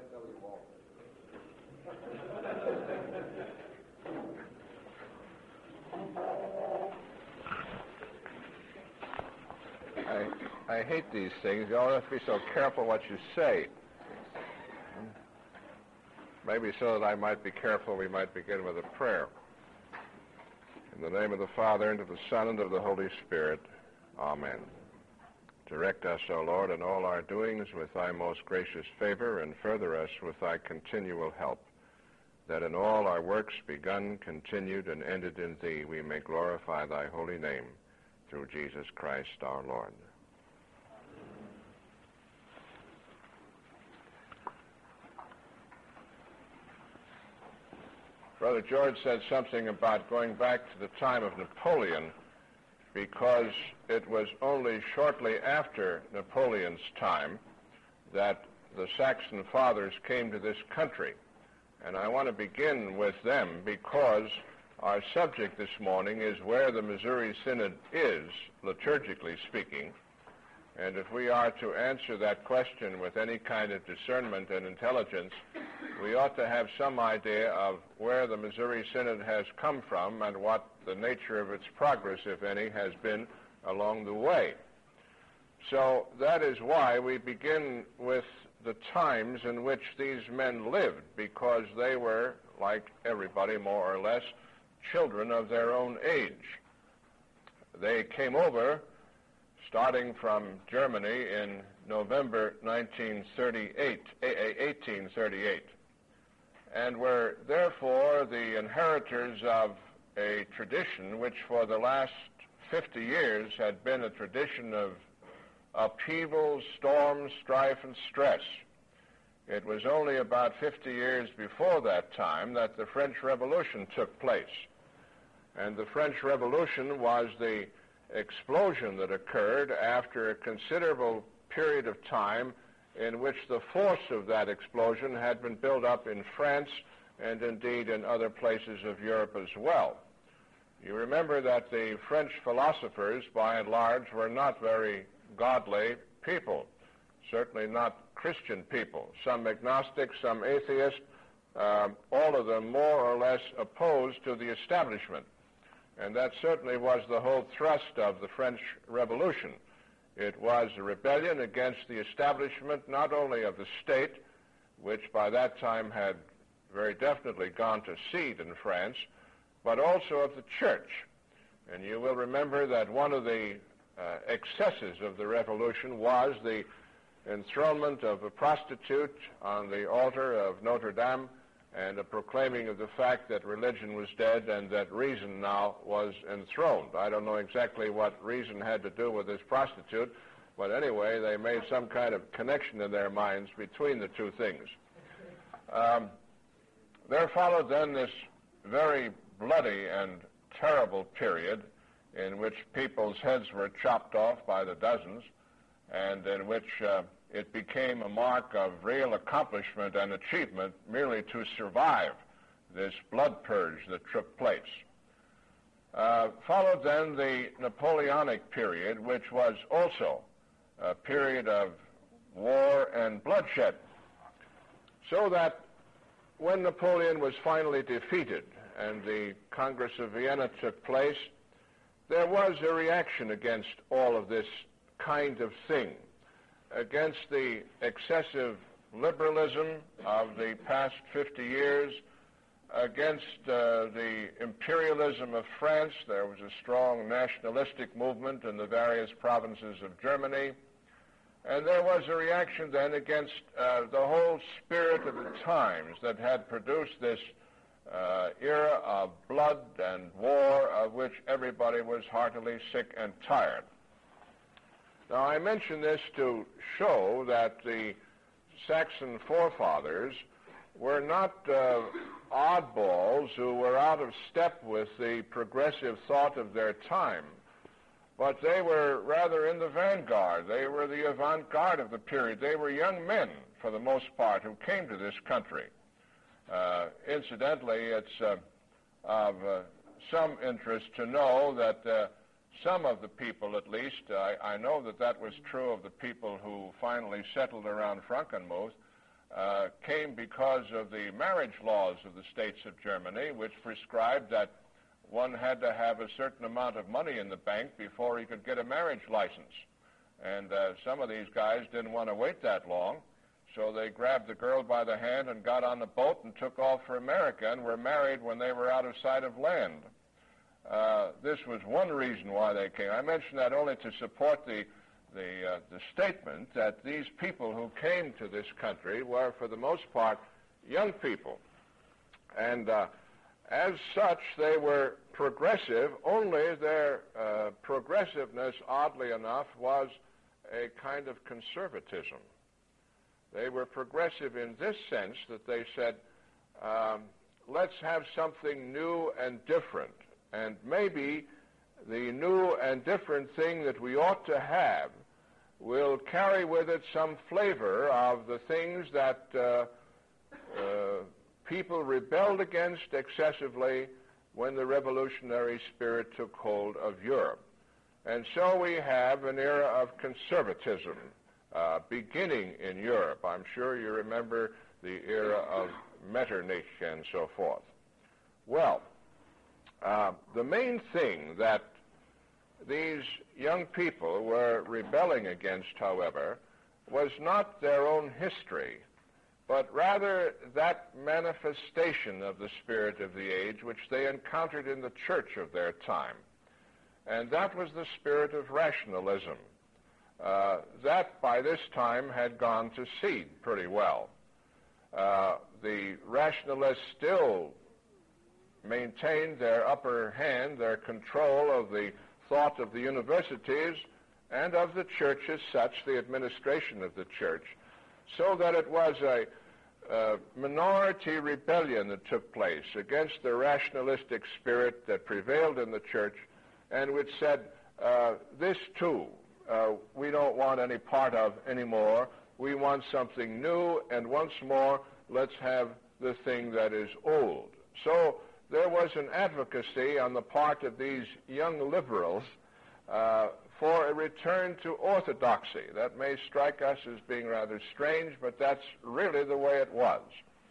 F.W. Walker. I hate these things. You always have to be so careful what you say. Maybe so that I might be careful, we might begin with a prayer. In the name of the Father, and of the Son, and of the Holy Spirit. Amen. Direct us, O Lord, in all our doings with thy most gracious favor, and further us with thy continual help, that in all our works begun, continued, and ended in thee, we may glorify thy holy name, through Jesus Christ our Lord. Brother George said something about going back to the time of Napoleon, because it was only shortly after Napoleon's time that the Saxon Fathers came to this country. And I want to begin with them because our subject this morning is where the Missouri Synod is, liturgically speaking. And if we are to answer that question with any kind of discernment and intelligence, we ought to have some idea of where the Missouri Synod has come from and what the nature of its progress, if any, has been along the way. So that is why we begin with the times in which these men lived, because they were, like everybody more or less, children of their own age. They came over starting from Germany in November 1838, and were therefore the inheritors of a tradition which for the last 50 years had been a tradition of upheaval, storm, strife, and stress. It was only about 50 years before that time that the French Revolution took place. And the French Revolution was the explosion that occurred after a considerable period of time in which the force of that explosion had been built up in France and indeed in other places of Europe as well. You remember that the French philosophers, by and large, were not very godly people, certainly not Christian people. Some agnostics, some atheists, all of them more or less opposed to the establishment. And that certainly was the whole thrust of the French Revolution. It was a rebellion against the establishment not only of the state, which by that time had very definitely gone to seed in France, but also of the church. And you will remember that one of the excesses of the revolution was the enthronement of a prostitute on the altar of Notre Dame, and a proclaiming of the fact that religion was dead and that reason now was enthroned. I don't know exactly what reason had to do with this prostitute, but anyway, they made some kind of connection in their minds between the two things. There followed then this very bloody and terrible period in which people's heads were chopped off by the dozens, and in which it became a mark of real accomplishment and achievement merely to survive this blood purge that took place. Followed then the Napoleonic period, which was also a period of war and bloodshed. So that when Napoleon was finally defeated and the Congress of Vienna took place, there was a reaction against all of this kind of thing, against the excessive liberalism of the past 50 years, against the imperialism of France. There was a strong nationalistic movement in the various provinces of Germany, and there was a reaction then against the whole spirit of the times that had produced this era of blood and war of which everybody was heartily sick and tired. Now, I mention this to show that the Saxon forefathers were not oddballs who were out of step with the progressive thought of their time, but they were rather in the vanguard. They were the avant-garde of the period. They were young men, for the most part, who came to this country. Incidentally, it's of some interest to know that some of the people, at least, I know that that was true of the people who finally settled around Frankenmuth, came because of the marriage laws of the states of Germany, which prescribed that one had to have a certain amount of money in the bank before he could get a marriage license. And some of these guys didn't want to wait that long, so they grabbed the girl by the hand and got on the boat and took off for America and were married when they were out of sight of land. This was one reason why they came. I mention that only to support the statement that these people who came to this country were, for the most part, young people. And as such, they were progressive, only their progressiveness, oddly enough, was a kind of conservatism. They were progressive in this sense that they said, let's have something new and different. And maybe the new and different thing that we ought to have will carry with it some flavor of the things that people rebelled against excessively when the revolutionary spirit took hold of Europe. And so we have an era of conservatism beginning in Europe. I'm sure you remember the era of Metternich and so forth. Well, the main thing that these young people were rebelling against, however, was not their own history, but rather that manifestation of the spirit of the age which they encountered in the church of their time. And that was the spirit of rationalism. That, by this time, had gone to seed pretty well. The rationalists still maintained their upper hand, their control of the thought of the universities and of the church as such, the administration of the church, so that it was a minority rebellion that took place against the rationalistic spirit that prevailed in the church and which said, this too, we don't want any part of anymore. We want something new, and once more, let's have the thing that is old. So there was an advocacy on the part of these young liberals for a return to orthodoxy. That may strike us as being rather strange, but that's really the way it was.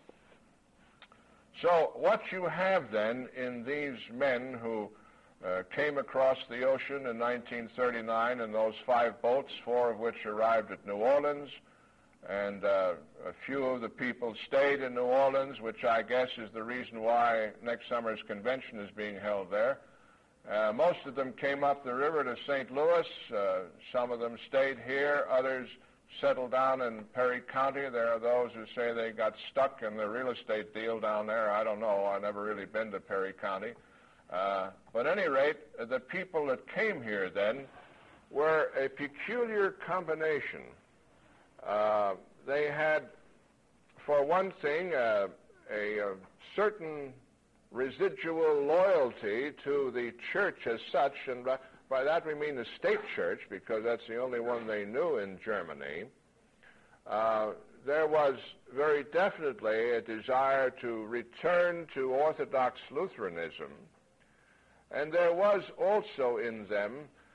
So what you have then in these men who came across the ocean in 1939 in those 5 boats, 4 of which arrived at New Orleans, and a few of the people stayed in New Orleans, which I guess is the reason why next summer's convention is being held there. Most of them came up the river to St. Louis. Some of them stayed here. Others settled down in Perry County. There are those who say they got stuck in the real estate deal down there. I don't know. I've never really been to Perry County. But at any rate, the people that came here then were a peculiar combination. They had, for one thing, a certain residual loyalty to the church as such, and by that we mean the state church, because that's the only one they knew in Germany. There was very definitely a desire to return to Orthodox Lutheranism, and there was also in them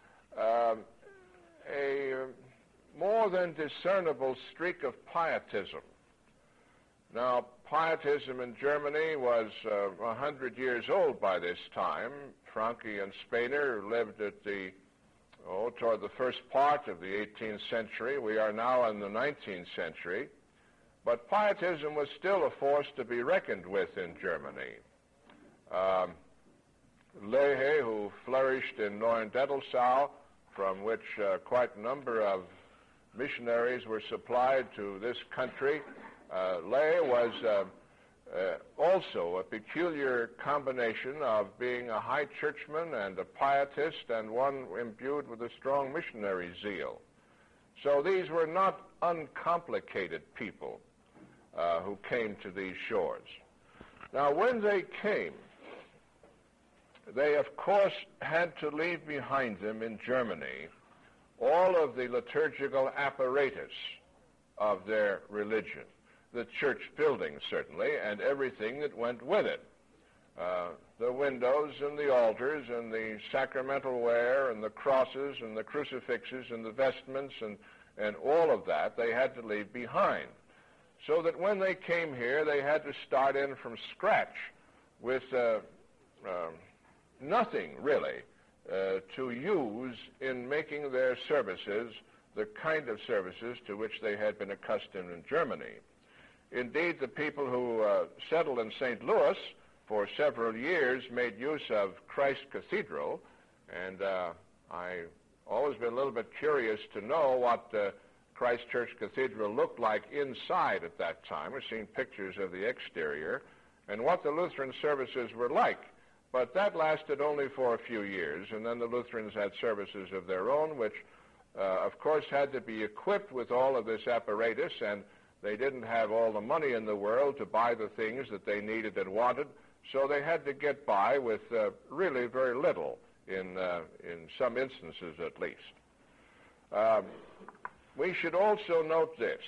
a more than discernible streak of pietism. Now, pietism in Germany was 100 years old by this time. Franke and Spener lived at toward the first part of the 18th century. We are now in the 19th century. But pietism was still a force to be reckoned with in Germany. Lehe, who flourished in Neuendettelsau, from which quite a number of missionaries were supplied to this country, Lehe was also a peculiar combination of being a high churchman and a pietist and one imbued with a strong missionary zeal. So these were not uncomplicated people who came to these shores. Now, when they came, they, of course, had to leave behind them in Germany all of the liturgical apparatus of their religion, the church building, certainly, and everything that went with it. The windows and the altars and the sacramental ware and the crosses and the crucifixes and the vestments and all of that they had to leave behind. so that when they came here, they had to start in from scratch with nothing, really, to use in making their services the kind of services to which they had been accustomed in Germany. Indeed, the people who settled in St. Louis for several years made use of Christ Cathedral, and I've always been a little bit curious to know what Christ Church Cathedral looked like inside at that time. We've seen pictures of the exterior and what the Lutheran services were like. But that lasted only for a few years, and then the Lutherans had services of their own, which, of course, had to be equipped with all of this apparatus, and they didn't have all the money in the world to buy the things that they needed and wanted, so they had to get by with really very little, in some instances at least. We should also note this,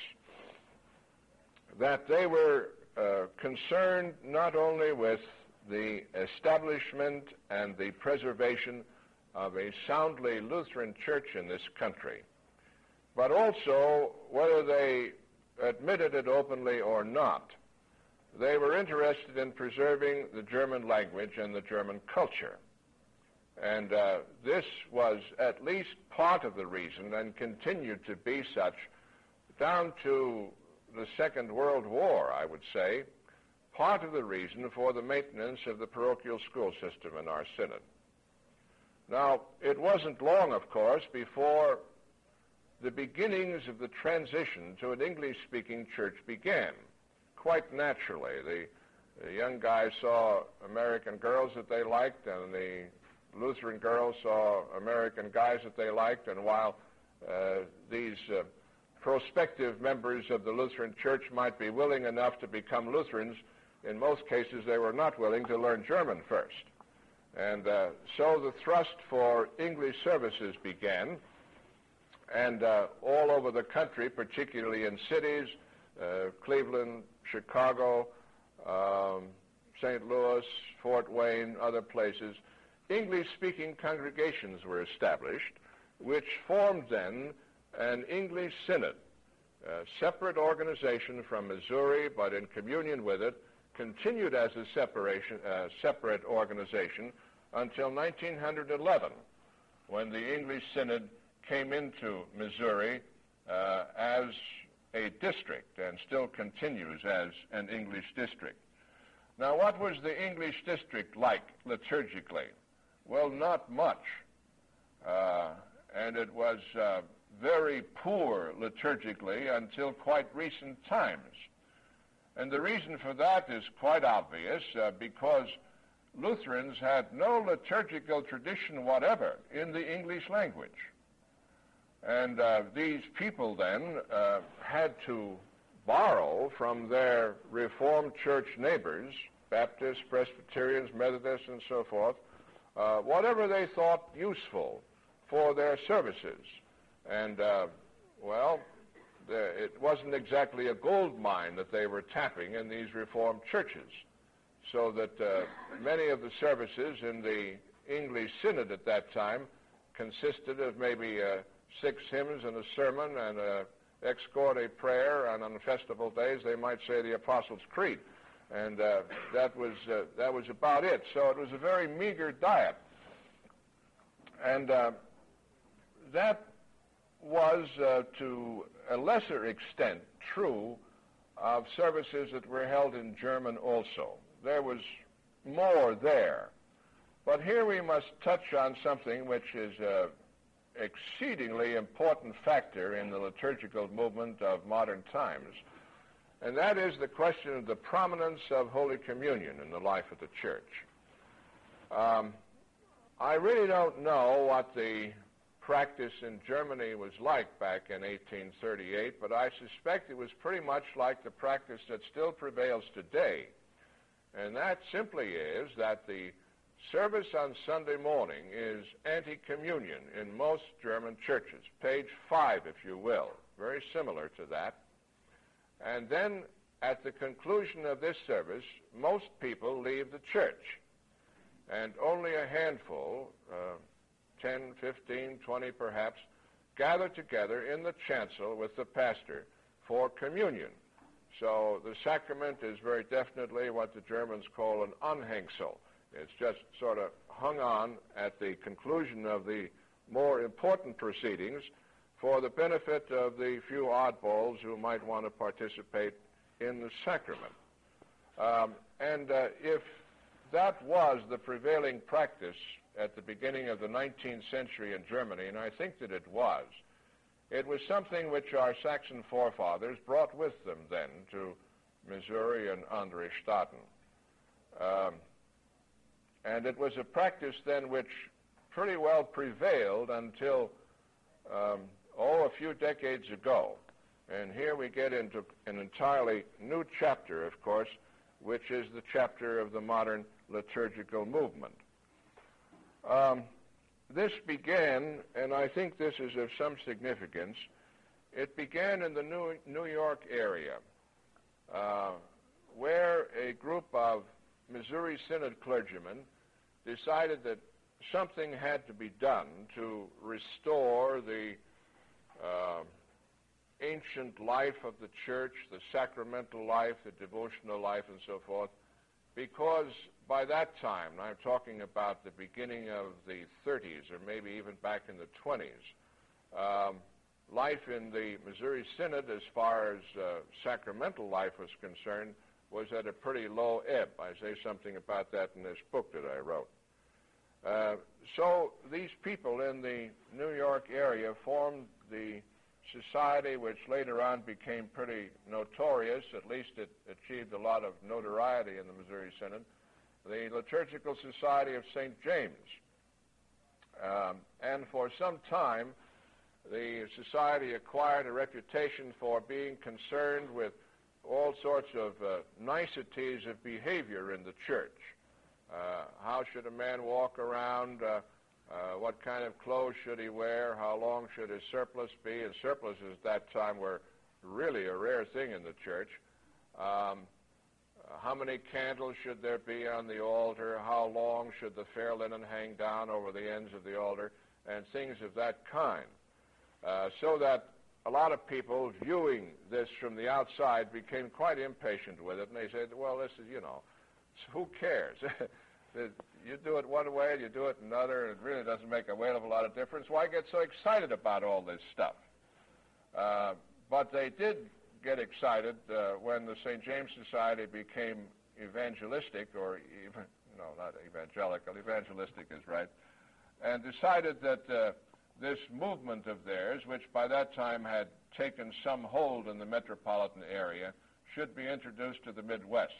that they were concerned not only with the establishment and the preservation of a soundly Lutheran church in this country, but also, whether they admitted it openly or not, they were interested in preserving the German language and the German culture. And this was at least part of the reason, and continued to be such down to the Second World War, I would say, part of the reason for the maintenance of the parochial school system in our synod. Now, it wasn't long, of course, before the beginnings of the transition to an English-speaking church began. Quite naturally, the young guys saw American girls that they liked, and the Lutheran girls saw American guys that they liked, and while these prospective members of the Lutheran Church might be willing enough to become Lutherans, in most cases they were not willing to learn German first. And so the thrust for English services began, and all over the country, particularly in cities, Cleveland, Chicago, St. Louis, Fort Wayne, other places, English-speaking congregations were established, which formed then an English synod, a separate organization from Missouri, but in communion with it, continued as a separate organization until 1911, when the English synod came into Missouri as a district and still continues as an English district. Now, what was the English district like liturgically? Well, not much. And it was very poor liturgically until quite recent times. And the reason for that is quite obvious, because Lutherans had no liturgical tradition whatever in the English language. And these people then had to borrow from their Reformed church neighbors, Baptists, Presbyterians, Methodists, and so forth, whatever they thought useful for their services. And, well, it wasn't exactly a gold mine that they were tapping in these Reformed churches, so that many of the services in the English Synod at that time consisted of maybe 6 hymns and a sermon and a ex corde prayer, and on festival days they might say the Apostles' Creed. And that was about it. So it was a very meager diet. And that was, to a lesser extent, true of services that were held in German also. There was more there. But here we must touch on something which is an exceedingly important factor in the liturgical movement of modern times, and that is the question of the prominence of Holy Communion in the life of the church. I really don't know what the practice in Germany was like back in 1838, but I suspect it was pretty much like the practice that still prevails today. And that simply is that the service on Sunday morning is anti-communion in most German churches, page 5, if you will, very similar to that. And then at the conclusion of this service, most people leave the church, and only a handful, 10, 15, 20 perhaps, gather together in the chancel with the pastor for communion. So the sacrament is very definitely what the Germans call an Anhängsel. It's just sort of hung on at the conclusion of the more important proceedings for the benefit of the few oddballs who might want to participate in the sacrament. If that was the prevailing practice at the beginning of the 19th century in Germany, and I think that it was something which our Saxon forefathers brought with them then to Missouri and Andrestaten. And it was a practice then which pretty well prevailed until, a few decades ago. And here we get into an entirely new chapter, of course, which is the chapter of the modern liturgical movement. This began, and I think this is of some significance, it began in the New York area, where a group of Missouri Synod clergymen decided that something had to be done to restore the ancient life of the church, the sacramental life, the devotional life, and so forth, because by that time, and I'm talking about the beginning of the 30s, or maybe even back in the 20s, life in the Missouri Synod, as far as sacramental life was concerned, was at a pretty low ebb. I say something about that in this book that I wrote. So these people in the New York area formed the society, which later on became pretty notorious. At least it achieved a lot of notoriety in the Missouri Synod, the Liturgical Society of St. James. And for some time, the society acquired a reputation for being concerned with all sorts of niceties of behavior in the church. How should a man walk around? What kind of clothes should he wear? How long should his surplice be? And surplices at that time were really a rare thing in the church. How many candles should there be on the altar? How long should the fair linen hang down over the ends of the altar? And things of that kind. So that a lot of people viewing this from the outside became quite impatient with it. And they said, well, this is, who cares? You do it one way, you do it another, and it really doesn't make a whale of a lot of difference. Why get so excited about all this stuff? But they did get excited when the St. James Society became evangelistic, or even, no, not evangelical, evangelistic is right, and decided that this movement of theirs, which by that time had taken some hold in the metropolitan area, should be introduced to the Midwest.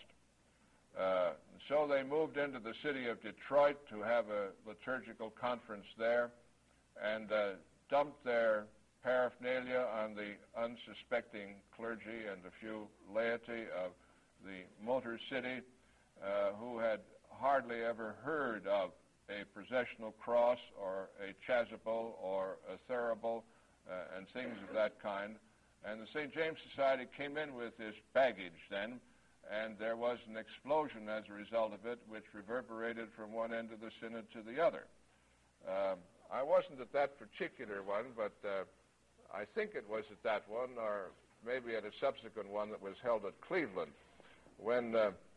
So they moved into the city of Detroit to have a liturgical conference there and dumped their paraphernalia on the unsuspecting clergy and a few laity of the Motor City who had hardly ever heard of a processional cross or a chasuble or a thurible and things of that kind. And the St. James Society came in with this baggage then, and there was an explosion as a result of it, which reverberated from one end of the synod to the other. I wasn't at that particular one, but I think it was at that one, or maybe at a subsequent one that was held at Cleveland, when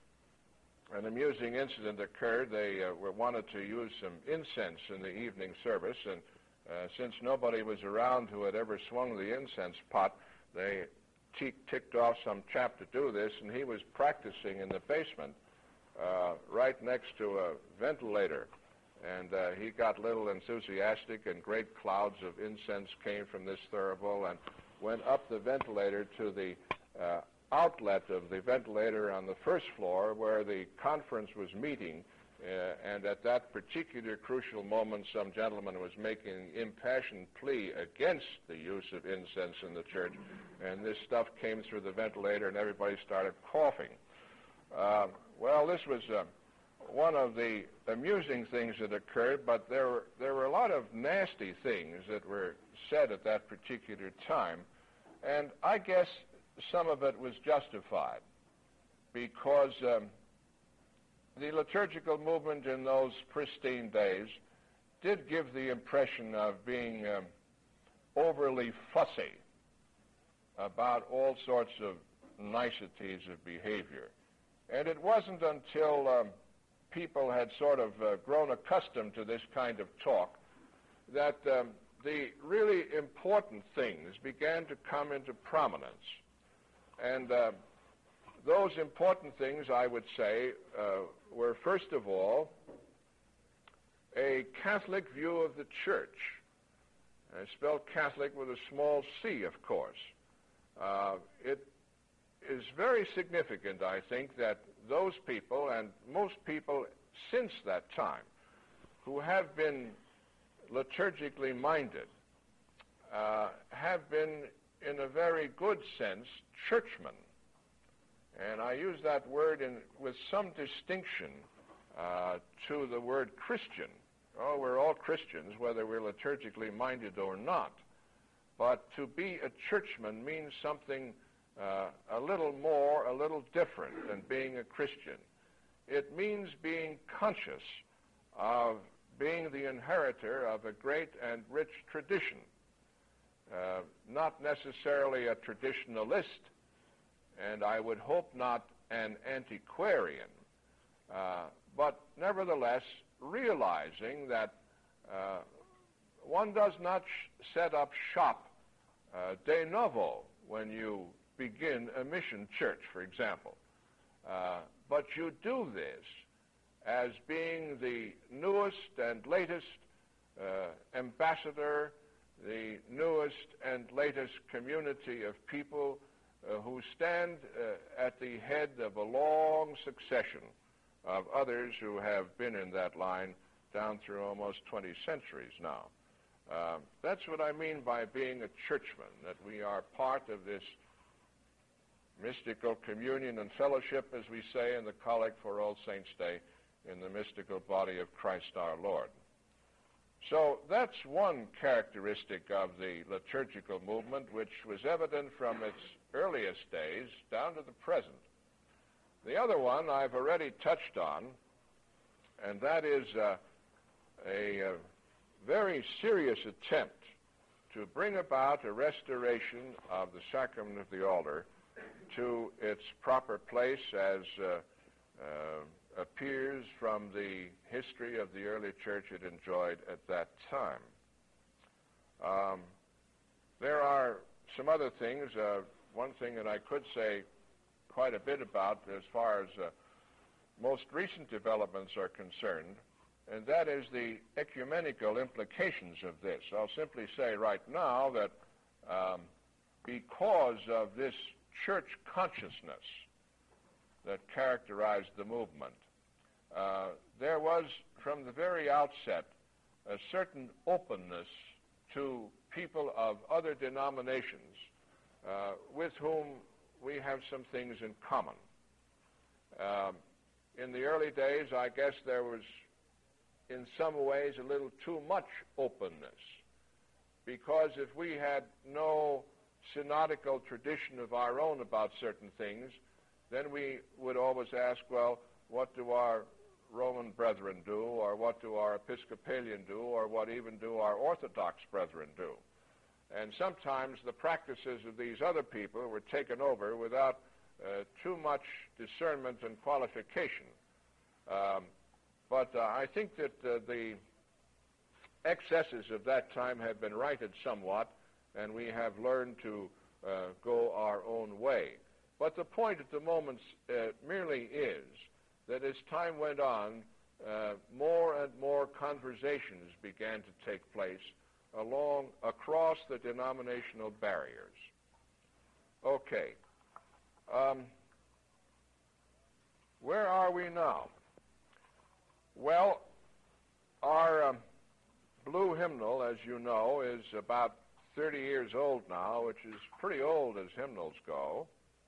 an amusing incident occurred. They wanted to use some incense in the evening service, and since nobody was around who had ever swung the incense pot, they ticked off some chap to do this, and he was practicing in the basement right next to a ventilator. And he got a little enthusiastic, and great clouds of incense came from this thurible and went up the ventilator to the outlet of the ventilator on the first floor where the conference was meeting. And at that particular crucial moment, some gentleman was making an impassioned plea against the use of incense in the church, and this stuff came through the ventilator, and everybody started coughing. Well, this was one of the amusing things that occurred, but there were a lot of nasty things that were said at that particular time, and I guess some of it was justified, because the liturgical movement in those pristine days did give the impression of being overly fussy about all sorts of niceties of behavior. And it wasn't until people had sort of grown accustomed to this kind of talk that the really important things began to come into prominence. And those important things, I would say, were first of all a Catholic view of the church. I spelled Catholic with a small c, of course. It is very significant, I think, that those people, and most people since that time, who have been liturgically minded, have been, in a very good sense, churchmen. And I use that word with some distinction to the word Christian. Oh, we're all Christians, whether we're liturgically minded or not. But to be a churchman means something a little more, a little different than being a Christian. It means being conscious of being the inheritor of a great and rich tradition. Not necessarily a traditionalist, and I would hope not an antiquarian, but nevertheless realizing that one does not set up shop de novo when you begin a mission church, for example. But you do this as being the newest and latest ambassador, the newest and latest community of people who stand at the head of a long succession of others who have been in that line down through almost 20 centuries now. That's what I mean by being a churchman, that we are part of this mystical communion and fellowship, as we say in the Collect for All Saints' Day, in the mystical body of Christ our Lord. So that's one characteristic of the liturgical movement, which was evident from its earliest days down to the present. The other one I've already touched on, and that is a very serious attempt to bring about a restoration of the sacrament of the altar to its proper place as appears from the history of the early church it enjoyed at that time. There are some other things. One thing that I could say quite a bit about as far as most recent developments are concerned, and that is the ecumenical implications of this. I'll simply say right now that because of this church consciousness that characterized the movement, there was from the very outset a certain openness to people of other denominations with whom we have some things in common. In the early days, I guess there was in some ways a little too much openness, because if we had no synodical tradition of our own about certain things, then we would always ask, well, what do our Roman brethren do, or what do our Episcopalian do, or what even do our Orthodox brethren do? And sometimes the practices of these other people were taken over without too much discernment and qualification. But I think that the excesses of that time have been righted somewhat, and we have learned to go our own way. But the point at the moment merely is that as time went on, more and more conversations began to take place across the denominational barriers. Okay. Where are we now? Well, our blue hymnal, as you know, is about 30 years old now, which is pretty old as hymnals go.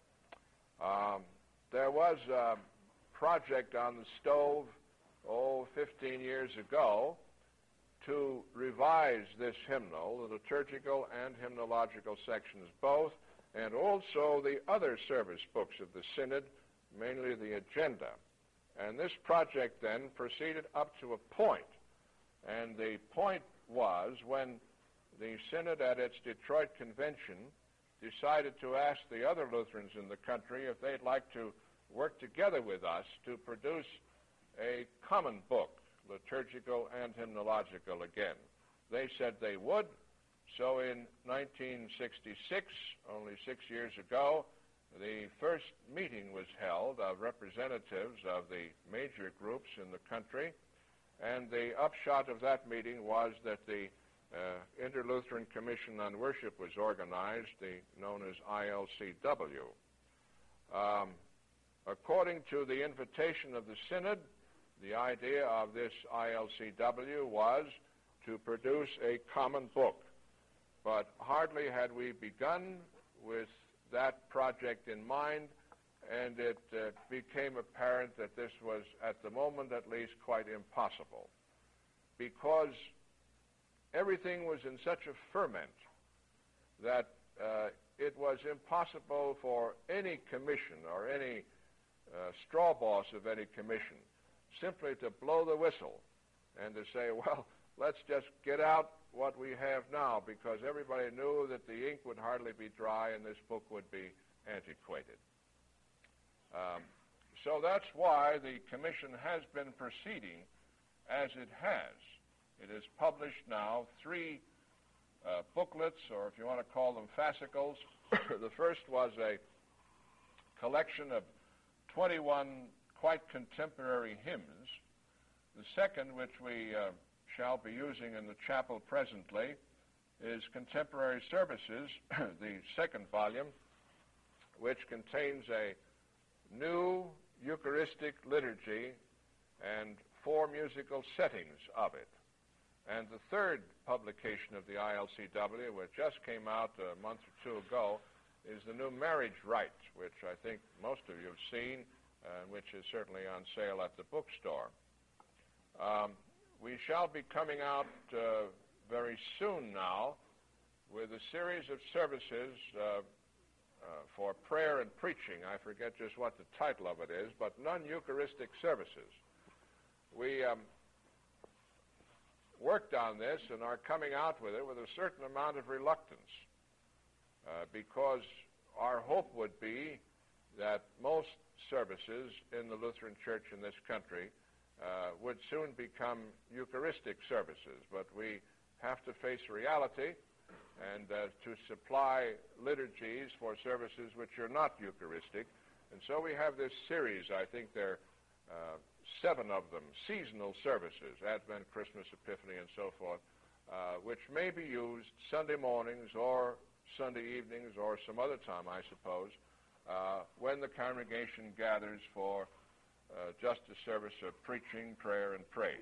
There was a project on the stove, 15 years ago, to revise this hymnal, the liturgical and hymnological sections both, and also the other service books of the Synod, mainly the agenda. And this project then proceeded up to a point, and the point was when the Synod at its Detroit Convention decided to ask the other Lutherans in the country if they'd like to work together with us to produce a common book, liturgical and hymnological again. They said they would, so in 1966, only 6 years ago, the first meeting was held of representatives of the major groups in the country, and the upshot of that meeting was that the Inter-Lutheran Commission on Worship was organized, known as ILCW. According to the invitation of the Synod, the idea of this ILCW was to produce a common book. But hardly had we begun with that project in mind, and it became apparent that this was, at the moment at least, quite impossible, because everything was in such a ferment that it was impossible for any commission or any straw boss of any commission simply to blow the whistle and to say, well, let's just get out what we have now, because everybody knew that the ink would hardly be dry and this book would be antiquated. So that's why the commission has been proceeding as it has. It has published now 3 booklets, or if you want to call them fascicles. The first was a collection of 21 quite contemporary hymns. The second, which we shall be using in the chapel presently, is Contemporary Services, the second volume, which contains a new Eucharistic liturgy and 4 musical settings of it. And the third publication of the ILCW, which just came out a month or 2 ago, is the new marriage rite, which I think most of you have seen, which is certainly on sale at the bookstore. We shall be coming out very soon now with a series of services for prayer and preaching. I forget just what the title of it is, but non-Eucharistic services. We worked on this and are coming out with it with a certain amount of reluctance, because our hope would be that most services in the Lutheran Church in this country would soon become Eucharistic services. But we have to face reality and to supply liturgies for services which are not Eucharistic. And so we have this series, I think there are 7 of them, seasonal services, Advent, Christmas, Epiphany, and so forth, which may be used Sunday mornings or Sunday evenings or some other time, I suppose, when the congregation gathers for just a service of preaching, prayer, and praise.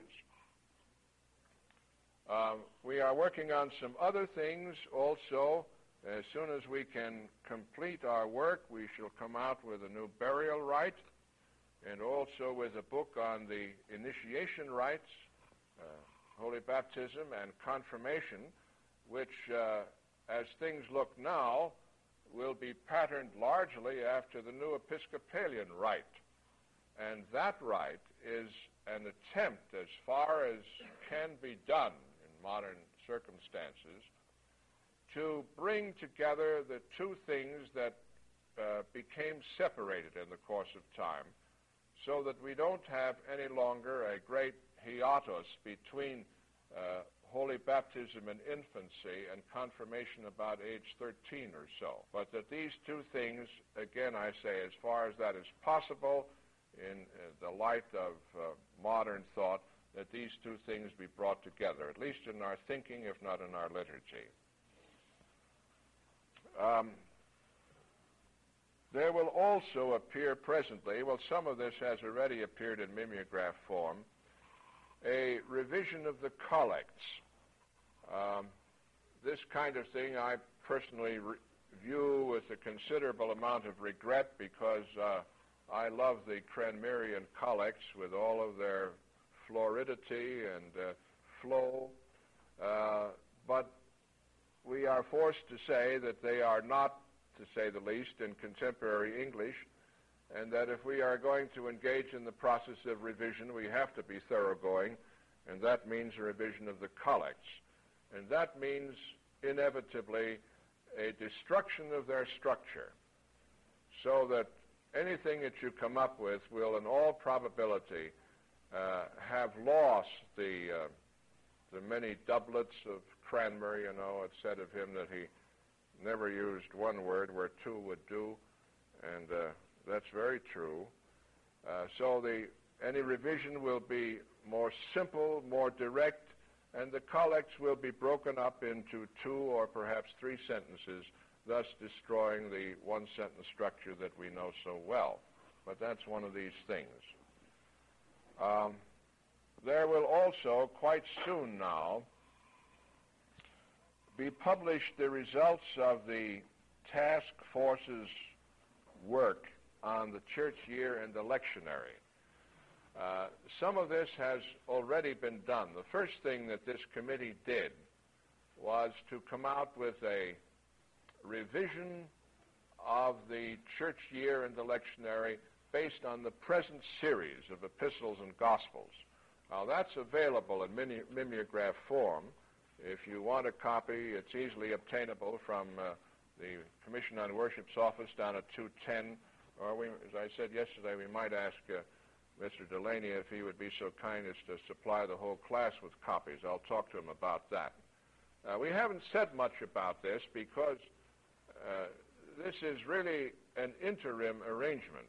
We are working on some other things also. As soon as we can complete our work, we shall come out with a new burial rite, and also with a book on the initiation rites, holy baptism and confirmation, which, as things look now, will be patterned largely after the new Episcopalian rite. And that rite is an attempt, as far as can be done in modern circumstances, to bring together the 2 things that became separated in the course of time, so that we don't have any longer a great hiatus between holy baptism in infancy and confirmation about age 13 or so. But that these 2 things, again I say, as far as that is possible in the light of modern thought, that these 2 things be brought together, at least in our thinking, if not in our liturgy. There will also appear presently, well, some of this has already appeared in mimeograph form, a revision of the collects. This kind of thing I personally view with a considerable amount of regret, because I love the Cranmerian collects with all of their floridity and flow, but we are forced to say that they are not, to say the least, in contemporary English, and that if we are going to engage in the process of revision, we have to be thoroughgoing, and that means a revision of the collects. And that means, inevitably, a destruction of their structure, so that anything that you come up with will, in all probability, have lost the many doublets of Cranmer. You know, it's said of him that he never used one word where two would do, and that's very true. So any revision will be more simple, more direct, and the collects will be broken up into 2 or perhaps 3 sentences, thus destroying the one-sentence structure that we know so well. But that's one of these things. There will also, quite soon now, be published the results of the task force's work on the church year and the lectionary. Some of this has already been done. The first thing that this committee did was to come out with a revision of the church year and the lectionary based on the present series of epistles and gospels. Now, that's available in mimeograph form. If you want a copy, it's easily obtainable from the Commission on Worship's office down at 210, or as I said yesterday, we might ask Mr. Delaney if he would be so kind as to supply the whole class with copies. I'll talk to him about that. We haven't said much about this because this is really an interim arrangement.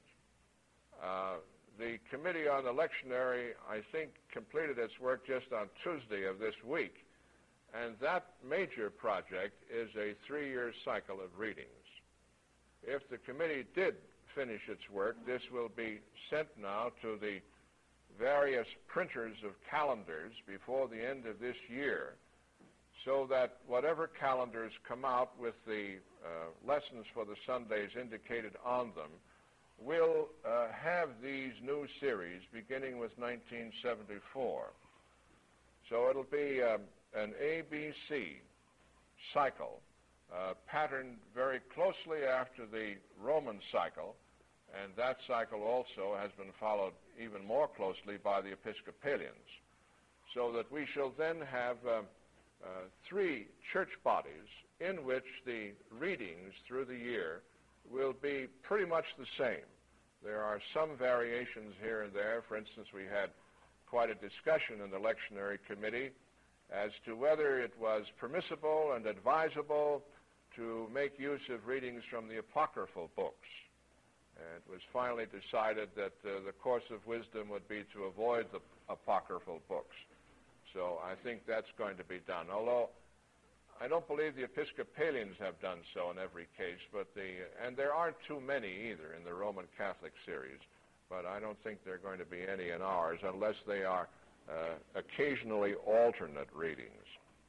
The Committee on the Lectionary, I think, completed its work just on Tuesday of this week, and that major project is a 3-year cycle of readings. If the committee did finish its work, this will be sent now to the various printers of calendars before the end of this year, so that whatever calendars come out with the lessons for the Sundays indicated on them will have these new series beginning with 1974. So it'll be an ABC cycle patterned very closely after the Roman cycle, and that cycle also has been followed even more closely by the Episcopalians, so that we shall then have 3 church bodies in which the readings through the year will be pretty much the same. There are some variations here and there. For instance, we had quite a discussion in the lectionary committee as to whether it was permissible and advisable to make use of readings from the apocryphal books. And it was finally decided that the course of wisdom would be to avoid the apocryphal books. So I think that's going to be done, although I don't believe the Episcopalians have done so in every case, and there aren't too many either in the Roman Catholic series, but I don't think there are going to be any in ours unless they are occasionally alternate readings.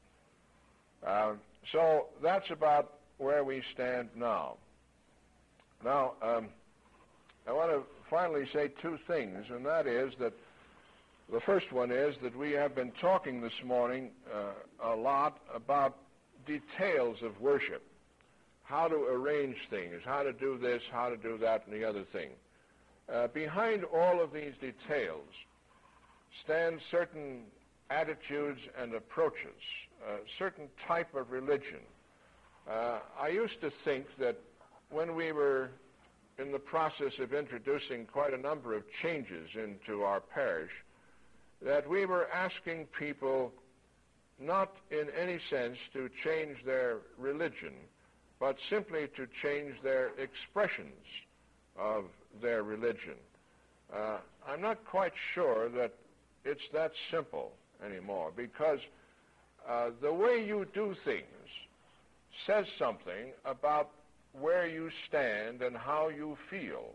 So that's about where we stand now. Now, I want to finally say 2 things, and that is that the first one is that we have been talking this morning a lot about details of worship, how to arrange things, how to do this, how to do that, and the other thing. Behind all of these details stand certain attitudes and approaches, a certain type of religion. I used to think that when we were in the process of introducing quite a number of changes into our parish, that we were asking people not in any sense to change their religion, but simply to change their expressions of their religion. I'm not quite sure that it's that simple anymore, because the way you do things says something about where you stand and how you feel.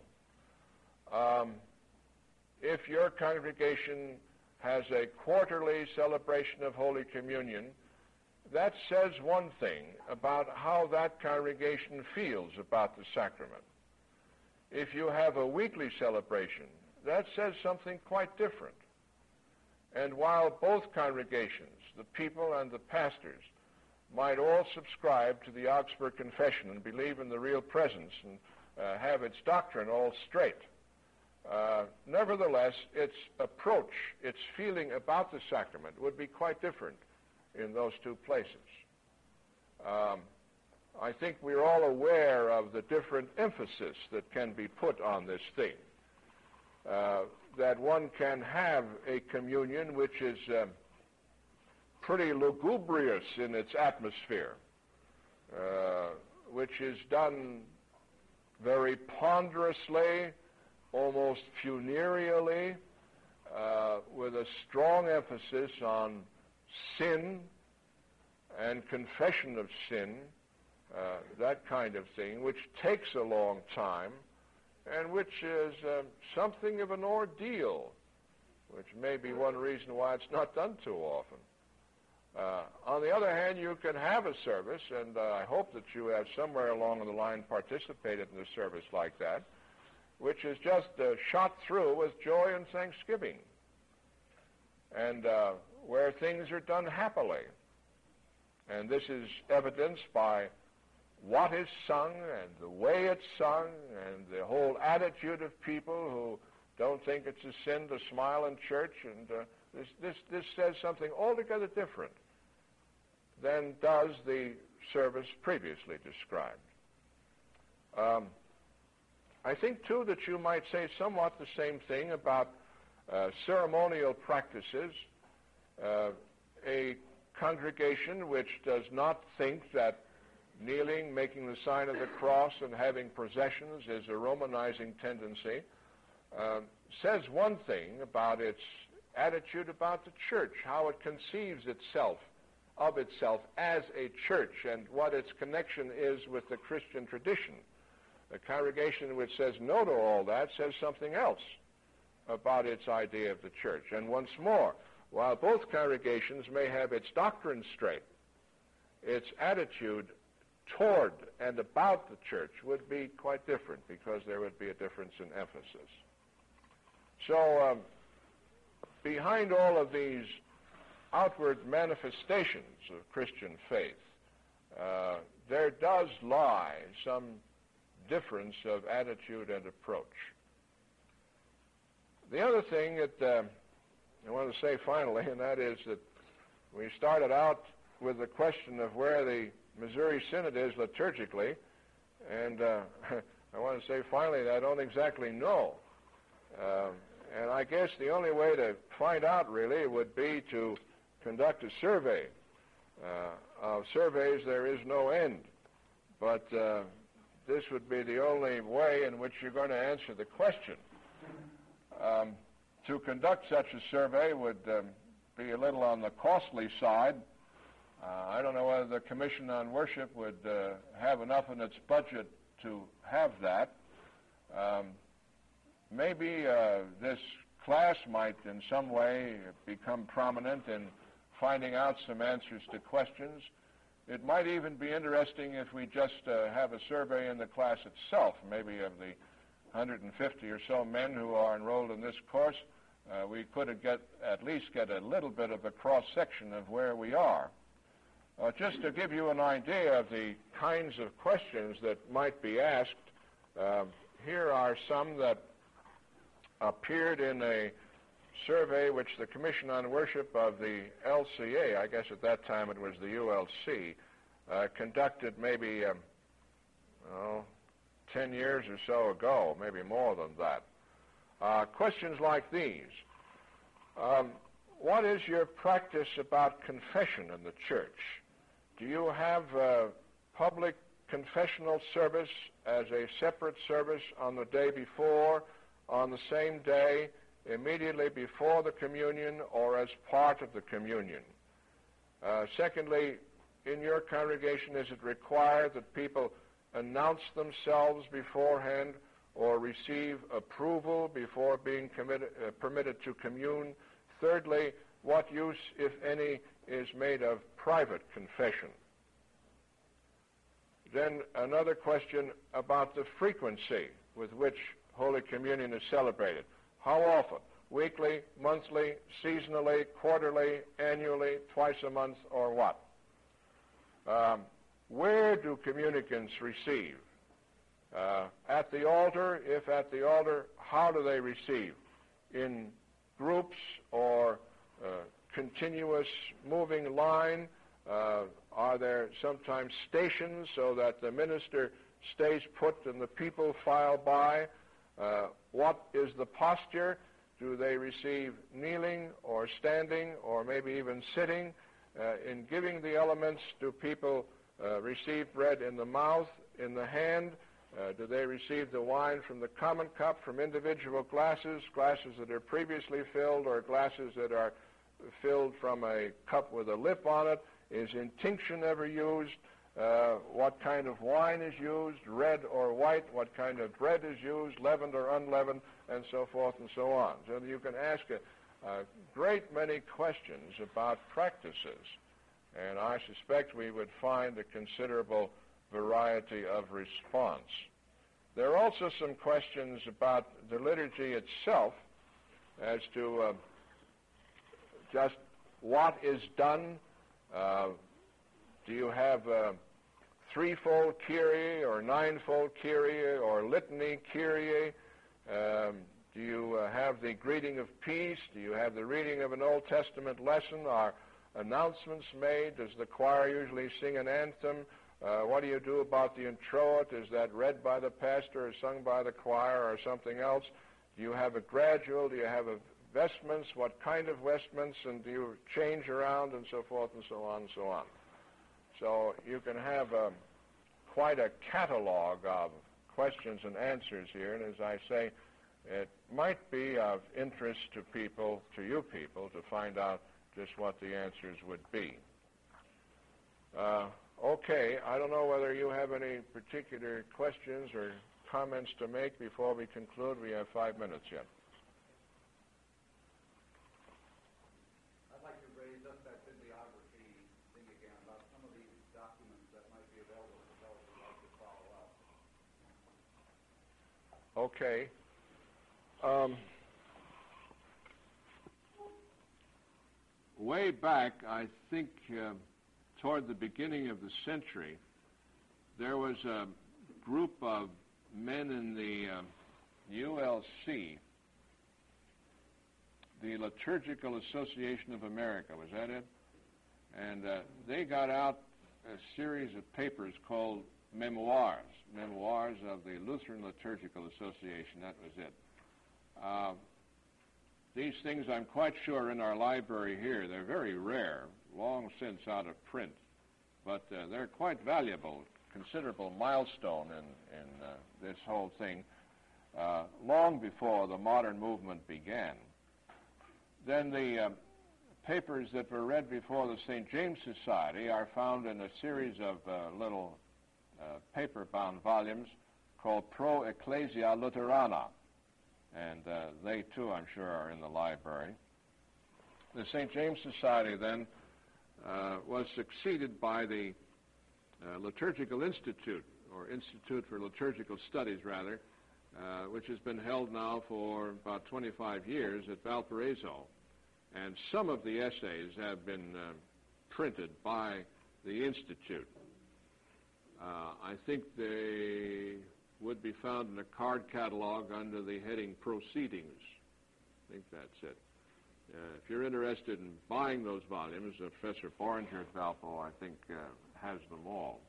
If your congregation has a quarterly celebration of Holy Communion, that says one thing about how that congregation feels about the sacrament. If you have a weekly celebration, that says something quite different. And while both congregations, the people and the pastors, might all subscribe to the Augsburg Confession and believe in the real presence and have its doctrine all straight, nevertheless, its approach, its feeling about the sacrament would be quite different in those 2 places. I think we're all aware of the different emphasis that can be put on this thing. That one can have a communion which is pretty lugubrious in its atmosphere, which is done very ponderously, almost funereally, with a strong emphasis on sin and confession of sin, that kind of thing, which takes a long time and which is something of an ordeal, which may be one reason why it's not done too often. On the other hand, you can have a service, and I hope that you have somewhere along the line participated in a service like that, which is just shot through with joy and thanksgiving, and where things are done happily. And this is evidenced by what is sung and the way it's sung and the whole attitude of people who don't think it's a sin to smile in church. And this says something altogether different than does the service previously described. I think, too, that you might say somewhat the same thing about ceremonial practices. A congregation which does not think that kneeling, making the sign of the cross, and having processions is a Romanizing tendency, says one thing about its attitude about the church, how it conceives itself as a church, and what its connection is with the Christian tradition. A congregation which says no to all that says something else about its idea of the church. And once more, while both congregations may have its doctrine straight, its attitude toward and about the church would be quite different, because there would be a difference in emphasis. So behind all of these outward manifestations of Christian faith, there does lie some difference of attitude and approach. The other thing that I want to say finally, and that is that we started out with the question of where the Missouri Synod is liturgically, and I want to say finally that I don't exactly know. And I guess the only way to find out really would be to conduct a survey. Of surveys there is no end, but this would be the only way in which you're going to answer the question. To conduct such a survey would be a little on the costly side. I don't know whether the Commission on Worship would have enough in its budget to have that. Maybe this class might in some way become prominent in finding out some answers to questions. It might even be interesting if we just have a survey in the class itself, maybe of the 150 or so men who are enrolled in this course. We could at least get a little bit of a cross-section of where we are. Just to give you an idea of the kinds of questions that might be asked, here are some that appeared in a survey which the Commission on Worship of the LCA, I guess at that time it was the ULC, conducted maybe 10 years or so ago, maybe more than that. Questions like these. What is your practice about confession in the church? Do you have public confessional service as a separate service on the day before, on the same day, immediately before the communion, or as part of the communion? Secondly, in your congregation, is it required that people announce themselves beforehand or receive approval before being permitted to commune? Thirdly, what use, if any, is made of private confession? Then another question about the frequency with which Holy Communion is celebrated. How often? Weekly, monthly, seasonally, quarterly, annually, twice a month, or what? Where do communicants receive? At the altar? If at the altar, how do they receive? In groups or continuous moving line? Are there sometimes stations so that the minister stays put and the people file by? What is the posture? Do they receive kneeling or standing or maybe even sitting? In giving the elements, do people receive bread in the mouth, in the hand? Do they receive the wine from the common cup, from individual glasses, glasses that are previously filled or glasses that are filled from a cup with a lip on it? Is intinction ever used? What kind of wine is used, red or white? What kind of bread is used, leavened or unleavened, and so forth and so on. So you can ask a great many questions about practices, and I suspect we would find a considerable variety of response. There are also some questions about the liturgy itself as to just what is done. Do you have threefold Kyrie or ninefold Kyrie or litany Kyrie? Do you have the greeting of peace? Do you have the reading of an Old Testament lesson? Are announcements made? Does the choir usually sing an anthem? What do you do about the introit? Is that read by the pastor or sung by the choir or something else? Do you have a gradual? Do you have a vestments? What kind of vestments? And do you change around and so forth and so on and so on? So you can have quite a catalog of questions and answers here, and as I say, it might be of interest to people, to you people, to find out just what the answers would be. Okay, I don't know whether you have any particular questions or comments to make before we conclude. We have 5 minutes yet. I'd like to raise up that bibliography thing again about some of these documents that might be available to those who like to follow up. Okay. Way back, I think toward the beginning of the century, there was a group of men in the ULC, the Liturgical Association of America, was that it? And they got out a series of papers called Memoirs of the Lutheran Liturgical Association, that was it. These things, I'm quite sure, are in our library here. They're very rare, long since out of print, but they're quite valuable, considerable milestone in this whole thing, long before the modern movement began. Then the papers that were read before the St. James Society are found in a series of little paper-bound volumes called Pro Ecclesia Lutherana, and they too, I'm sure, are in the library. The St. James Society then was succeeded by the Liturgical Institute, or Institute for Liturgical Studies, rather, which has been held now for about 25 years at Valparaiso. And some of the essays have been printed by the Institute. I think they would be found in a card catalog under the heading Proceedings. I think that's it. If you're interested in buying those volumes, Professor Boringer at Valpo, I think, has them all.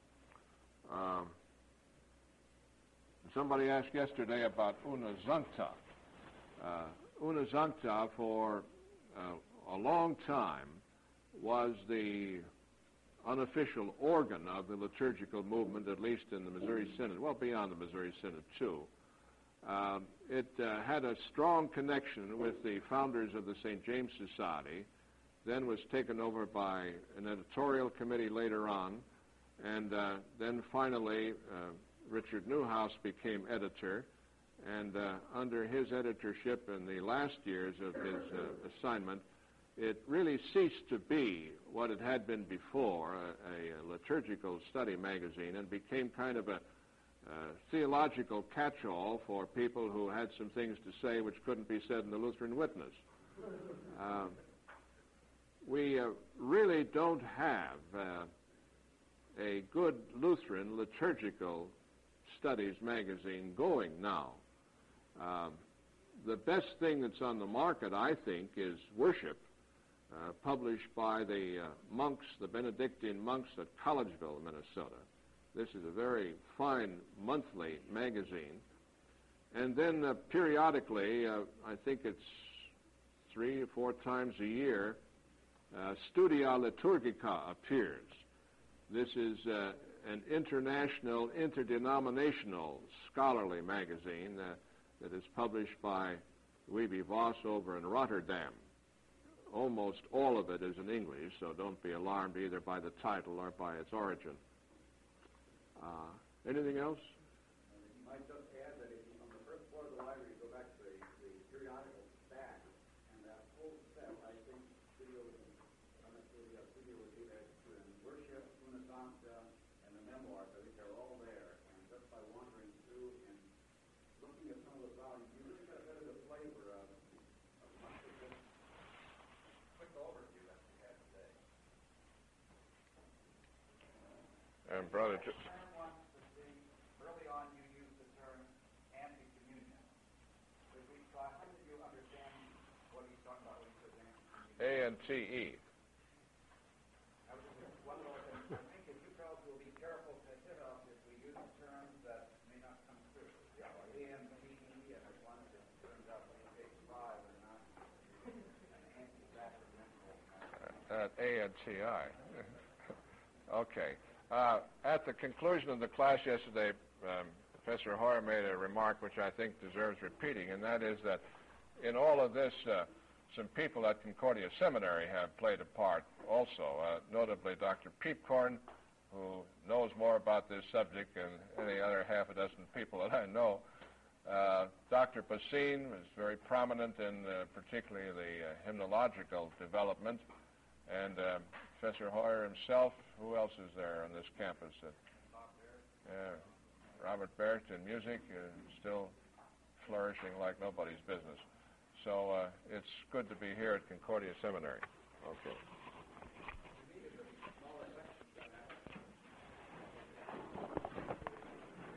Somebody asked yesterday about Una Sancta. Una Sancta, for a long time, was the unofficial organ of the liturgical movement, at least in the Missouri Synod, well, beyond the Missouri Synod, too. It had a strong connection with the founders of the St. James Society, then was taken over by an editorial committee later on, and then finally Richard Newhouse became editor, and under his editorship in the last years of his assignment, it really ceased to be what it had been before, a liturgical study magazine, and became kind of a theological catch-all for people who had some things to say which couldn't be said in the Lutheran Witness. We really don't have a good Lutheran liturgical studies magazine going now. The best thing that's on the market, I think, is Worship, published by the monks, the Benedictine monks at Collegeville, Minnesota. This is a very fine monthly magazine. And then periodically, I think it's 3 or 4 times a year, Studia Liturgica appears. This is an international, interdenominational scholarly magazine that is published by Wiebe Voss over in Rotterdam. Almost all of it is in English, so don't be alarmed either by the title or by its origin. Anything else? You might just add that if you, on the first floor of the library, you go back to the periodical stack, and that whole set, I think, studio would be there in worship, Una Sancta, and the memoirs. I think they're all there. And just by wandering through and looking at some of the volumes, you really get a bit of the flavor of much of this quick overview that we had today. And Brother... Early on, you used the term anti-communion. How did you understand what he's talking about when he says anti-communion? A-N-T-E. I was just wondering, I think if you fellows will be careful to hit off if we use terms that may not come through. Yeah, A-N-T-E, and there's one that turns out to be page 5 or not, an anti-sacramental. A-N-T-I. Okay. At the conclusion of the class yesterday, Professor Hoyer made a remark which I think deserves repeating, and that is that in all of this, some people at Concordia Seminary have played a part also, notably Dr. Peepcorn, who knows more about this subject than any other half a dozen people that I know. Dr. Basine was very prominent in particularly the hymnological development, and Professor Hoyer himself. Who else is there on this campus? Robert Bert in music is still flourishing like nobody's business. So it's good to be here at Concordia Seminary. Okay.